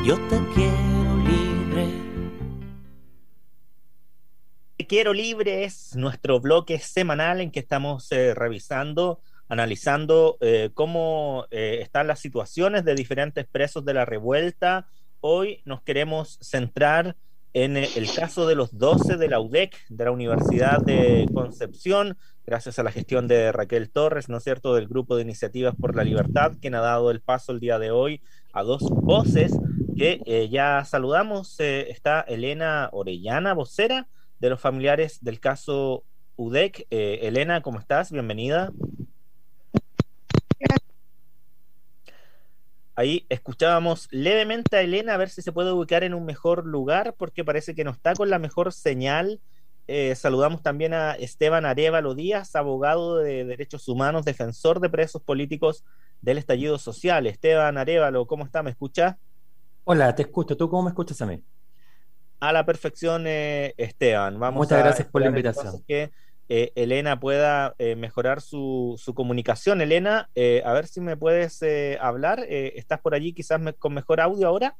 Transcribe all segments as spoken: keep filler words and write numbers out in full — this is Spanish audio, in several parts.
Yo te quiero libre. Te quiero libre es nuestro bloque semanal en que estamos eh, revisando, analizando eh, cómo eh, están las situaciones de diferentes presos de la revuelta. Hoy nos queremos centrar en eh, el caso de los doce de la U D E C, de la Universidad de Concepción, gracias a la gestión de Raquel Torres, ¿no es cierto?, del Grupo de Iniciativas por la Libertad, quien ha dado el paso el día de hoy a dos voces que eh, ya saludamos. Eh, está Elena Orellana, vocera de los familiares del caso U D E C. Eh, Elena, ¿cómo estás? Bienvenida. Ahí escuchábamos levemente a Elena a ver si se puede ubicar en un mejor lugar porque parece que no está con la mejor señal. Eh, saludamos también a Esteban Arévalo Díaz, abogado de derechos humanos, defensor de presos políticos del estallido social. Esteban Arévalo, ¿cómo está? ¿Me escucha? Hola, te escucho. ¿Tú cómo me escuchas a mí? A la perfección, eh, Esteban. Vamos Muchas a gracias por la esperar entonces invitación. que eh, Elena pueda eh, mejorar su, su comunicación. Elena, eh, a ver si me puedes eh, hablar. Eh, ¿estás por allí quizás me- con mejor audio ahora?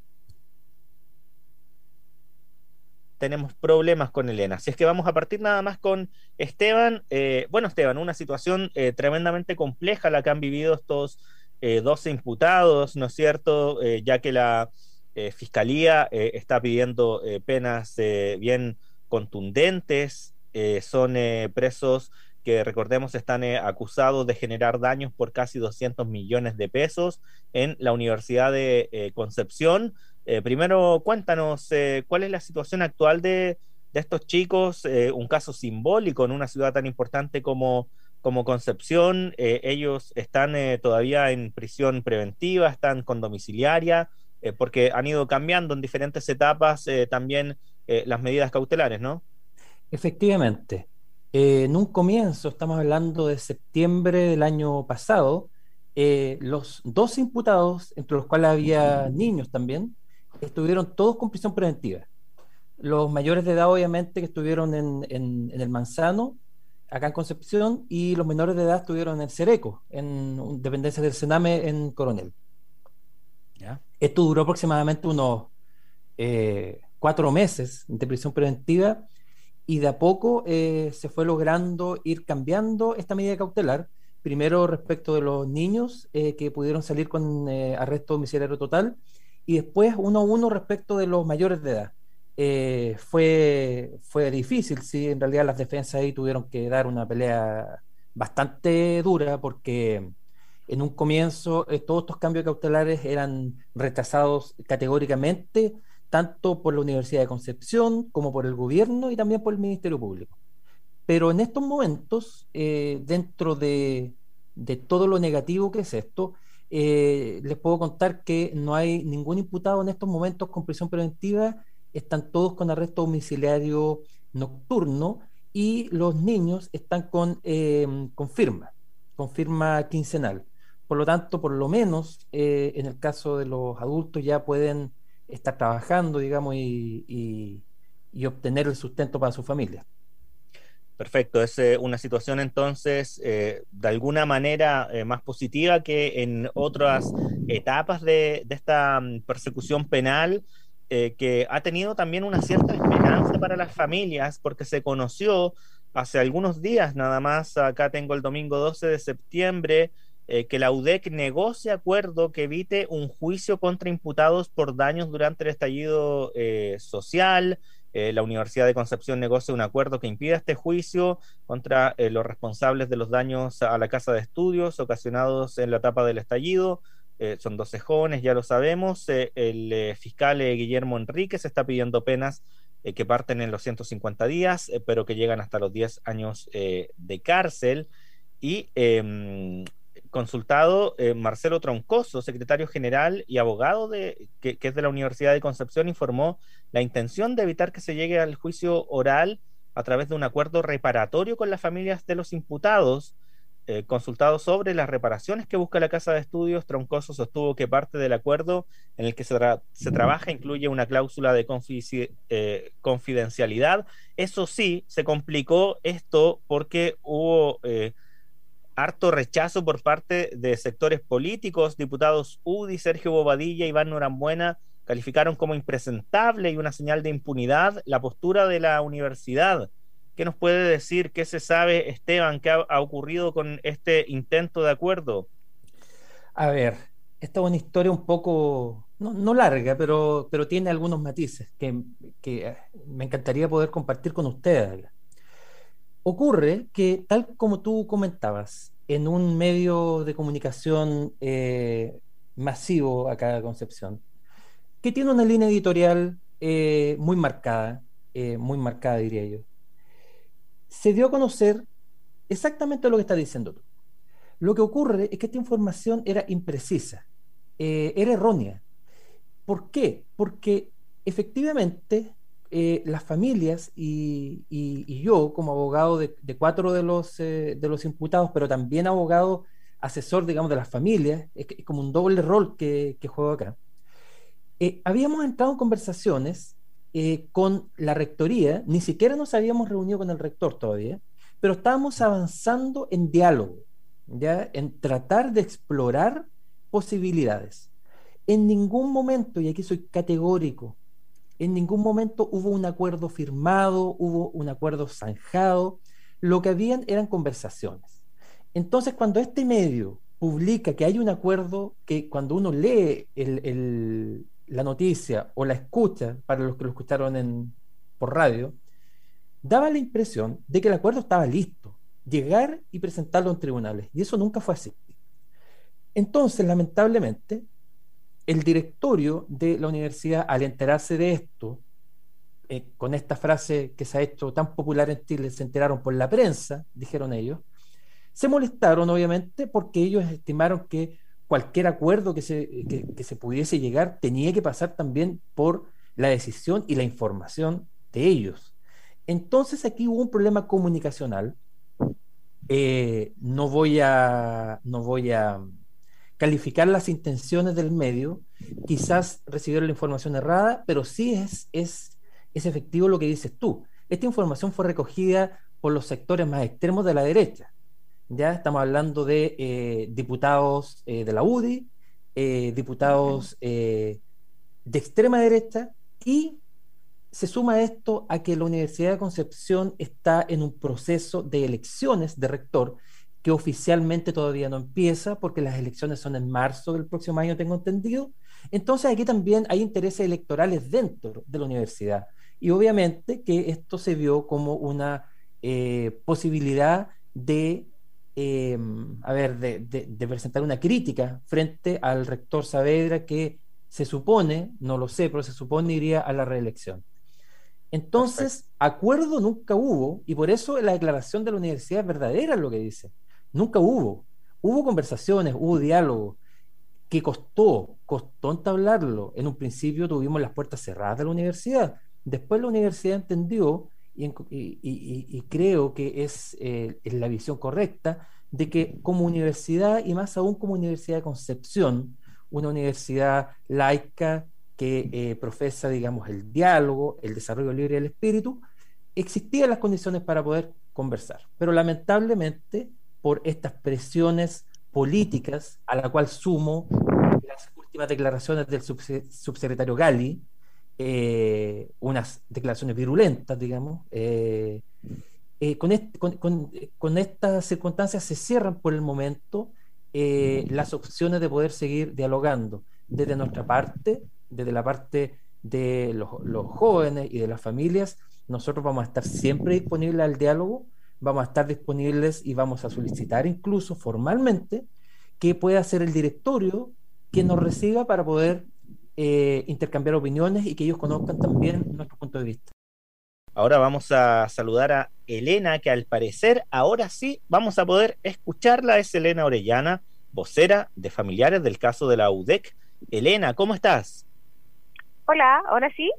Tenemos problemas con Elena. Así es que vamos a partir nada más con Esteban. Eh, bueno, Esteban, una situación eh, tremendamente compleja la que han vivido estos eh, doce imputados, ¿no es cierto? Eh, ya que la eh, Fiscalía eh, está pidiendo eh, penas eh, bien contundentes. Eh, son eh, presos que, recordemos, están eh, acusados de generar daños por casi doscientos millones de pesos en la Universidad de eh, Concepción. Eh, primero, cuéntanos eh, cuál es la situación actual de, de estos chicos, eh, un caso simbólico en una ciudad tan importante como, como Concepción. Eh, ellos están eh, todavía en prisión preventiva, están con domiciliaria, eh, porque han ido cambiando en diferentes etapas eh, también eh, las medidas cautelares, ¿no? Efectivamente, eh, en un comienzo, estamos hablando de septiembre del año pasado, eh, los dos imputados, entre los cuales había niños también, estuvieron todos con prisión preventiva. Los mayores de edad, obviamente, que estuvieron en, en- en el Manzano, acá en Concepción, y los menores de edad estuvieron en el Cereco, en un- dependencia del Sename en Coronel. ¿Ya? Esto duró aproximadamente unos eh, cuatro meses de prisión preventiva y de a poco eh, se fue logrando ir cambiando esta medida cautelar. Primero respecto de los niños eh, que pudieron salir con eh, arresto domiciliario total y después uno a uno respecto de los mayores de edad. Eh, fue, fue difícil, sí, en realidad las defensas ahí tuvieron que dar una pelea bastante dura porque en un comienzo eh, todos estos cambios cautelares eran rechazados categóricamente tanto por la Universidad de Concepción como por el gobierno y también por el Ministerio Público. Pero en estos momentos, eh, dentro de, de todo lo negativo que es esto, eh, les puedo contar que no hay ningún imputado en estos momentos con prisión preventiva, están todos con arresto domiciliario nocturno y los niños están con, eh, con firma, con firma quincenal. Por lo tanto, por lo menos eh, en el caso de los adultos ya pueden estar trabajando, digamos, y, y, y obtener el sustento para su familia. Perfecto, es eh, una situación entonces eh, de alguna manera eh, más positiva que en otras etapas de, de esta mm, persecución penal, eh, que ha tenido también una cierta esperanza para las familias, porque se conoció hace algunos días nada más, acá tengo el domingo doce de septiembre, eh, que la U D E C negocia acuerdo que evite un juicio contra imputados por daños durante el estallido eh, social. Eh, la Universidad de Concepción negocia un acuerdo que impida este juicio contra eh, los responsables de los daños a la casa de estudios ocasionados en la etapa del estallido. Eh, son doce jóvenes, ya lo sabemos. Eh, el eh, fiscal eh, Guillermo Enríquez está pidiendo penas eh, que parten en los ciento cincuenta días, eh, pero que llegan hasta los diez años eh, de cárcel. Y eh, consultado eh, Marcelo Troncoso, secretario general y abogado de, que, que es de la Universidad de Concepción, informó la intención de evitar que se llegue al juicio oral a través de un acuerdo reparatorio con las familias de los imputados. Eh, consultado sobre las reparaciones que busca la Casa de Estudios, Troncoso sostuvo que parte del acuerdo en el que se, tra se trabaja incluye una cláusula de confici eh, confidencialidad. Eso sí, se complicó esto porque hubo eh, harto rechazo por parte de sectores políticos, diputados U D I, Sergio Bobadilla, Iván Norambuena, calificaron como impresentable y una señal de impunidad la postura de la universidad. ¿Qué nos puede decir? ¿Qué se sabe, Esteban? ¿Qué ha, ha ocurrido con este intento de acuerdo? A ver, esta es una historia un poco, no, no larga, pero, pero tiene algunos matices que, que eh, me encantaría poder compartir con ustedes. Ocurre que, tal como tú comentabas, en un medio de comunicación eh, masivo acá de Concepción, que tiene una línea editorial eh, muy marcada, eh, muy marcada diría yo, se dio a conocer exactamente lo que está diciendo tú. Lo que ocurre es que esta información era imprecisa, eh, era errónea. ¿Por qué? Porque efectivamente eh, las familias y, y- y yo, como abogado de, de cuatro de los, eh, de los imputados, pero también abogado asesor, digamos, de las familias, es, que- es como un doble rol que, que juego acá, eh, habíamos entrado en conversaciones eh, con la rectoría, ni siquiera nos habíamos reunido con el rector todavía, pero estábamos avanzando en diálogo, ¿ya? En tratar de explorar posibilidades. En ningún momento, y aquí soy categórico, en ningún momento hubo un acuerdo firmado, hubo un acuerdo zanjado, lo que habían eran conversaciones. Entonces, cuando este medio publica que hay un acuerdo, que cuando uno lee el, el, la noticia o la escucha, para los que lo escucharon en, por radio, daba la impresión de que el acuerdo estaba listo, llegar y presentarlo en tribunales, y eso nunca fue así. Entonces, lamentablemente, el directorio de la universidad, al enterarse de esto, eh, con esta frase que se ha hecho tan popular en Chile, se enteraron por la prensa, dijeron ellos, se molestaron obviamente porque ellos estimaron que cualquier acuerdo que se, que, que se pudiese llegar tenía que pasar también por la decisión y la información de ellos. Entonces aquí hubo un problema comunicacional. Eh, no voy a, no voy a calificar las intenciones del medio, quizás recibieron la información errada, pero sí es, es, es efectivo lo que dices tú. Esta información fue recogida por los sectores más extremos de la derecha. Ya estamos hablando de eh, diputados eh, de la U D I, eh, diputados eh, de extrema derecha, y se suma esto a que la Universidad de Concepción está en un proceso de elecciones de rector que oficialmente todavía no empieza porque las elecciones son en marzo del próximo año, tengo entendido. Entonces aquí también hay intereses electorales dentro de la universidad y obviamente que esto se vio como una eh, posibilidad de, eh, a ver, de, de, de presentar una crítica frente al rector Saavedra que se supone, no lo sé, pero se supone iría a la reelección. Perfecto. Entonces, acuerdo nunca hubo, y por eso la declaración de la universidad es verdadera lo que dice. Nunca hubo. Hubo conversaciones, hubo diálogo, que costó, costó entablarlo. En un principio tuvimos las puertas cerradas de la universidad. Después la universidad entendió, y, y, y, y creo que es, eh, es la visión correcta, de que como universidad, y más aún como Universidad de Concepción, una universidad laica que eh, profesa, digamos, el diálogo, el desarrollo libre del espíritu, existían las condiciones para poder conversar. Pero lamentablemente, por estas presiones políticas, a la cual sumo las últimas declaraciones del subsecretario Gali, eh, unas declaraciones virulentas, digamos, eh, eh, con, este, con, con, con, estas circunstancias se cierran por el momento eh, las opciones de poder seguir dialogando desde nuestra parte, desde la parte de los, los jóvenes y de las familias. Nosotros vamos a estar siempre disponibles al diálogo, vamos a estar disponibles y vamos a solicitar incluso formalmente que pueda ser el directorio quien nos reciba para poder eh, intercambiar opiniones y que ellos conozcan también nuestro punto de vista. Ahora vamos a saludar a Elena, que al parecer ahora sí vamos a poder escucharla. Es Elena Orellana, vocera de familiares del caso de la U D E C. Elena, ¿cómo estás? Hola, ¿ahora sí?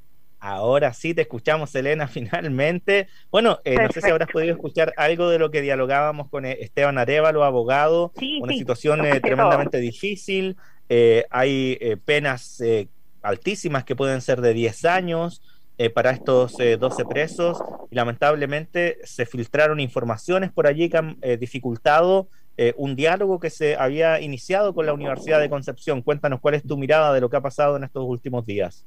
Ahora sí te escuchamos, Elena, finalmente. Bueno, eh, no sé si habrás Perfecto. podido escuchar algo de lo que dialogábamos con eh, Esteban Arévalo, abogado. Sí, Una sí, situación lo eh, escuché todo. tremendamente difícil. Eh, hay eh, penas eh, altísimas que pueden ser de diez años eh, para estos eh, doce presos. Y lamentablemente se filtraron informaciones por allí que han eh, dificultado eh, un diálogo que se había iniciado con la Universidad de Concepción. Cuéntanos cuál es tu mirada de lo que ha pasado en estos últimos días.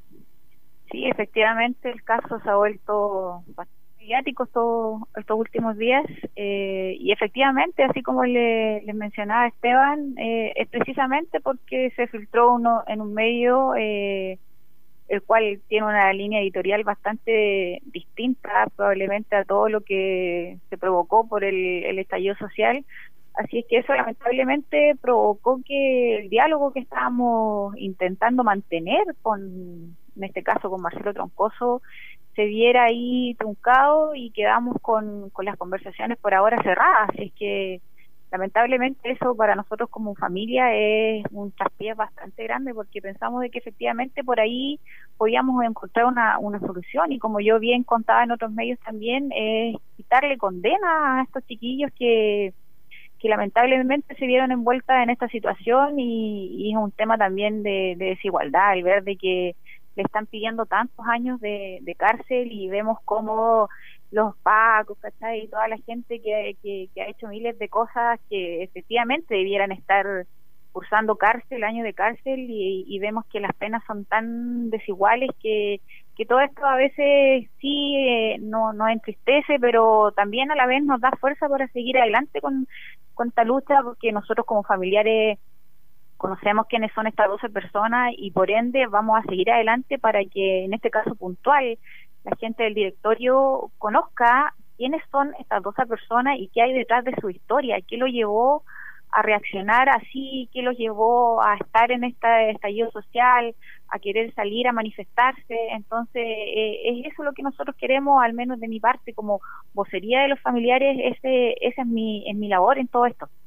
Sí, efectivamente el caso se ha vuelto bastante mediático estos, estos últimos días eh, y efectivamente, así como le, les mencionaba Esteban, eh, es precisamente porque se filtró uno en un medio eh, el cual tiene una línea editorial bastante distinta probablemente a todo lo que se provocó por el, el estallido social. Así es que eso lamentablemente provocó que el diálogo que estábamos intentando mantener con, en este caso con Marcelo Troncoso, se viera ahí truncado y quedamos con, con las conversaciones por ahora cerradas. Así es que lamentablemente eso para nosotros como familia es un traspié bastante grande, porque pensamos de que efectivamente por ahí podíamos encontrar una, una solución, y como yo bien contaba en otros medios también, es quitarle condena a estos chiquillos que que lamentablemente se vieron envueltas en esta situación, y, y es un tema también de, de desigualdad, el ver de que le están pidiendo tantos años de, de cárcel, y vemos cómo los pacos, ¿cachai? Y toda la gente que, que, que ha hecho miles de cosas que efectivamente debieran estar cursando cárcel, años de cárcel, y, y vemos que las penas son tan desiguales que, que todo esto a veces sí eh, no nos entristece, pero también a la vez nos da fuerza para seguir adelante con, con esta lucha, porque nosotros como familiares conocemos quiénes son estas doce personas y por ende vamos a seguir adelante para que en este caso puntual la gente del directorio conozca quiénes son estas doce personas y qué hay detrás de su historia, qué lo llevó a reaccionar así, qué lo llevó a estar en este estallido social, a querer salir a manifestarse. Entonces eh, es eso lo que nosotros queremos, al menos de mi parte como vocería de los familiares. Ese, esa es mi, es mi labor en todo esto.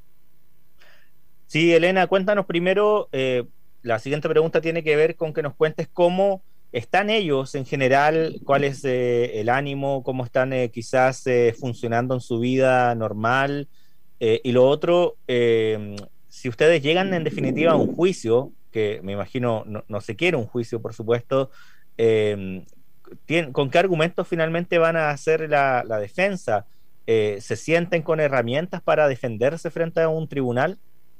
Sí, Elena, cuéntanos primero, eh, la siguiente pregunta tiene que ver con que nos cuentes cómo están ellos en general, cuál es eh, el ánimo, cómo están eh, quizás eh, funcionando en su vida normal, eh, y lo otro, eh, si ustedes llegan en definitiva a un juicio, que me imagino no, no se quiere un juicio, por supuesto, eh, ¿tienen, ¿con qué argumentos finalmente van a hacer la, la defensa? Eh, ¿se sienten con herramientas para defenderse frente a un tribunal?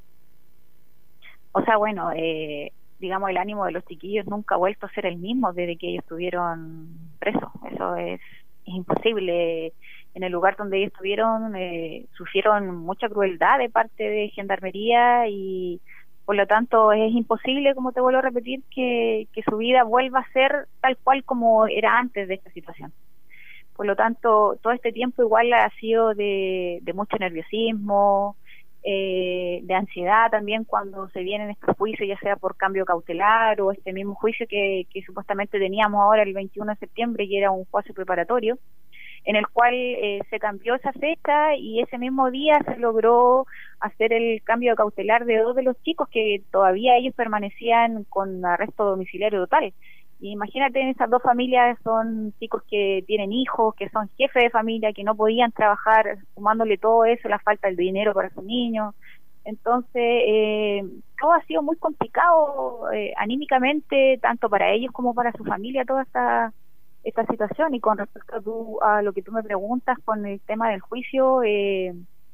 O sea, bueno, eh, digamos, el ánimo de los chiquillos nunca ha vuelto a ser el mismo desde que ellos estuvieron presos. Eso es, es imposible. En el lugar donde ellos estuvieron, eh, sufrieron mucha crueldad de parte de Gendarmería, y por lo tanto es imposible, como te vuelvo a repetir, que, que su vida vuelva a ser tal cual como era antes de esta situación. Por lo tanto, todo este tiempo igual ha sido de, de mucho nerviosismo, Eh, de ansiedad también cuando se vienen estos juicios, ya sea por cambio cautelar o este mismo juicio que, que supuestamente teníamos ahora el veintiuno de septiembre, que era un juicio preparatorio, en el cual eh, se cambió esa fecha, y ese mismo día se logró hacer el cambio cautelar de dos de los chicos que todavía ellos permanecían con arresto domiciliario total. Y imagínate, en esas dos familias son chicos que tienen hijos, que son jefes de familia, que no podían trabajar, sumándole todo eso, la falta del dinero para sus niños. Entonces, eh, todo ha sido muy complicado eh, anímicamente, tanto para ellos como para su familia, toda esta esta situación. Y con respecto a, tú, a lo que tú me preguntas con el tema del juicio, eh,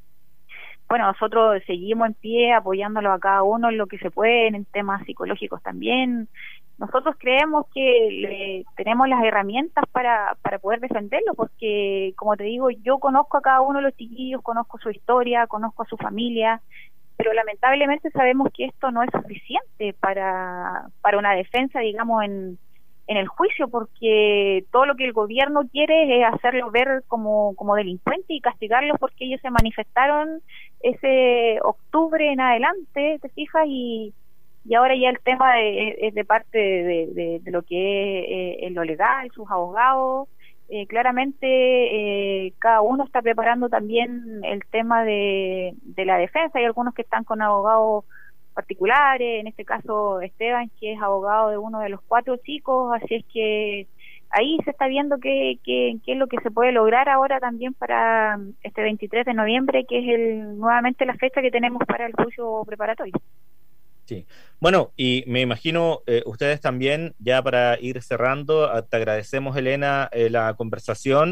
bueno, nosotros seguimos en pie apoyándolo a cada uno en lo que se puede, en temas psicológicos también. Nosotros creemos que le, tenemos las herramientas para, para poder defenderlo, porque, como te digo, yo conozco a cada uno de los chiquillos, conozco su historia, conozco a su familia, pero lamentablemente sabemos que esto no es suficiente para, para una defensa, digamos, en, en el juicio, porque todo lo que el gobierno quiere es hacerlos ver como, como delincuentes y castigarlos porque ellos se manifestaron ese octubre en adelante, ¿te fijas? Y Y ahora ya el tema de, es de parte de, de, de lo que es eh, lo legal, sus abogados. Eh, claramente eh, cada uno está preparando también el tema de, de la defensa. Hay algunos que están con abogados particulares, en este caso Esteban, que es abogado de uno de los cuatro chicos, así es que ahí se está viendo qué, qué, qué es lo que se puede lograr ahora también para este veintitrés de noviembre, que es el, nuevamente la fecha que tenemos para el juicio preparatorio. Sí, bueno, y me imagino eh, ustedes también, ya para ir cerrando, te agradecemos, Elena, eh, la conversación,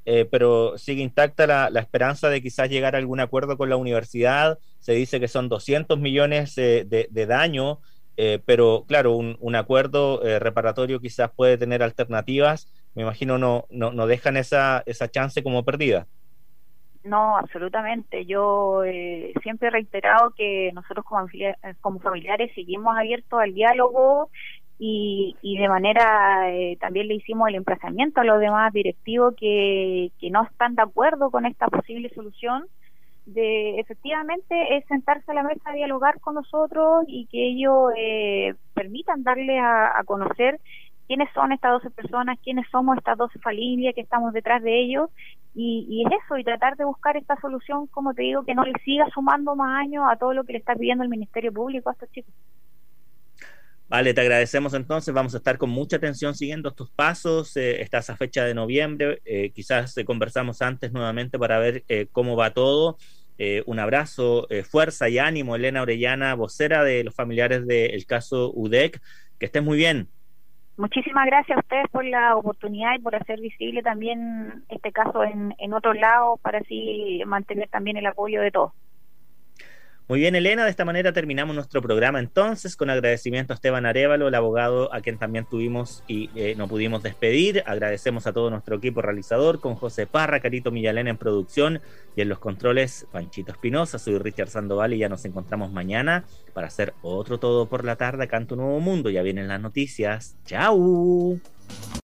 eh, pero sigue intacta la, la esperanza de quizás llegar a algún acuerdo con la universidad. Se dice que son doscientos millones eh, de, de daño, eh, pero claro, un, un acuerdo eh, reparatorio quizás puede tener alternativas. Me imagino no, no, no dejan esa, esa chance como perdida. No, absolutamente. Yo eh, siempre he reiterado que nosotros como, familia, como familiares seguimos abiertos al diálogo y, y de manera eh, también le hicimos el emplazamiento a los demás directivos que, que no están de acuerdo con esta posible solución, de efectivamente es sentarse a la mesa a dialogar con nosotros y que ellos eh, permitan darle a, a conocer quiénes son estas doce personas, quiénes somos estas doce familias que estamos detrás de ellos, y, y es eso, y tratar de buscar esta solución, como te digo, que no le siga sumando más años a todo lo que le está pidiendo el Ministerio Público a estos chicos. Vale, te agradecemos entonces, vamos a estar con mucha atención siguiendo estos pasos, eh, está esa fecha de noviembre, eh, quizás eh, conversamos antes nuevamente para ver eh, cómo va todo. Eh, un abrazo, eh, fuerza y ánimo, Elena Orellana, vocera de los familiares del caso U D E C, que estés muy bien. Muchísimas gracias a ustedes por la oportunidad y por hacer visible también este caso en, en otros lados para así mantener también el apoyo de todos. Muy bien, Elena, de esta manera terminamos nuestro programa entonces, con agradecimiento a Esteban Arévalo, el abogado a quien también tuvimos y eh, no pudimos despedir. Agradecemos a todo nuestro equipo realizador, con José Parra, Carito Millalena en producción y en los controles, Panchito Espinosa. Soy Richard Sandoval y ya nos encontramos mañana para hacer otro Todo por la Tarde acá en Tu Nuevo Mundo. Ya vienen las noticias. ¡Chao!